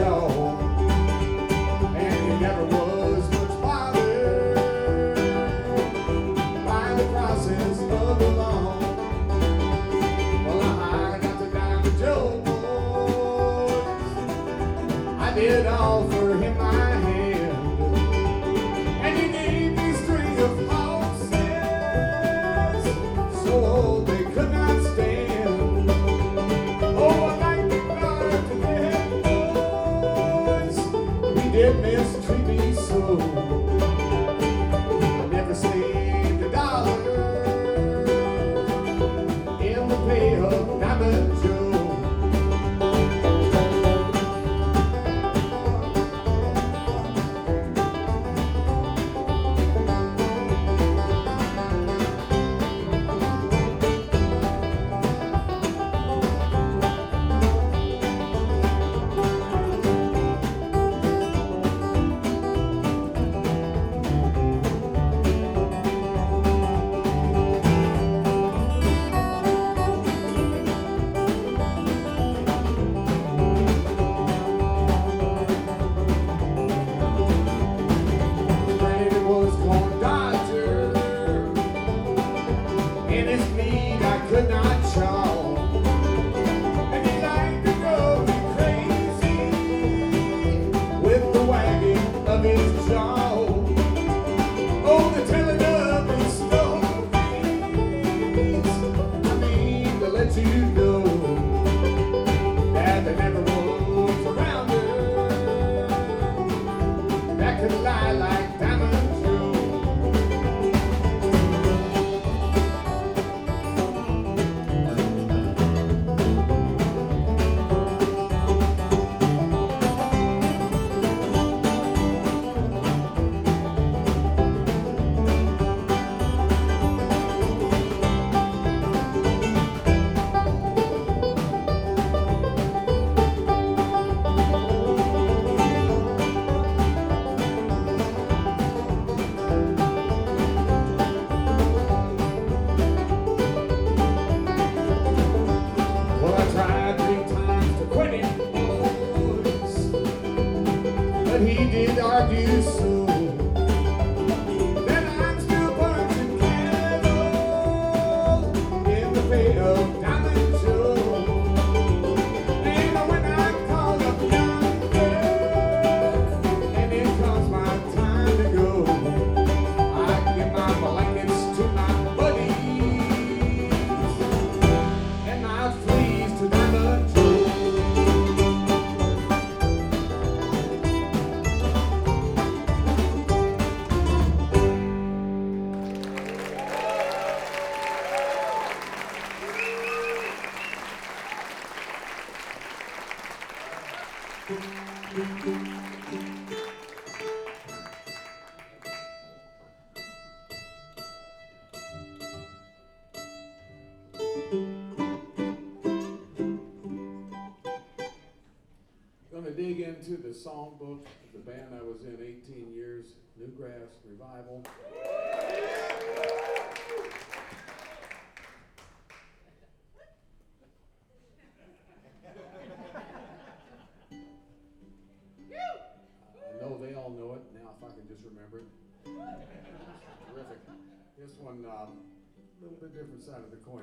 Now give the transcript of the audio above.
jaw, and he never was much bothered by the process of the law. Well, I got to Diamond Joe, boys. I did offer him my hand, and he gave me a string of horses so they could not stand. Oh, I like the guard to death, boys. He did mistreat me so. I never saved a dollar in the pay of Diamond Joe. Could not show, and he liked to go crazy with the wagging of his jaw. Oh, the telling of his stories, I mean to let you know that there never was around her that could lie like Diamond Joe. But he did argue so. Then I'm still punching candles in the pay of Diamond Joe. And when I call up yonder and it comes my time to go, I give my blankets to my buddies and my fleas to Diamond Joe. Going to dig into the songbook of the band I was in 18 years, Newgrass Revival. I know they all know it. Now if I can just remember it. Terrific. This one, a little bit different side of the coin.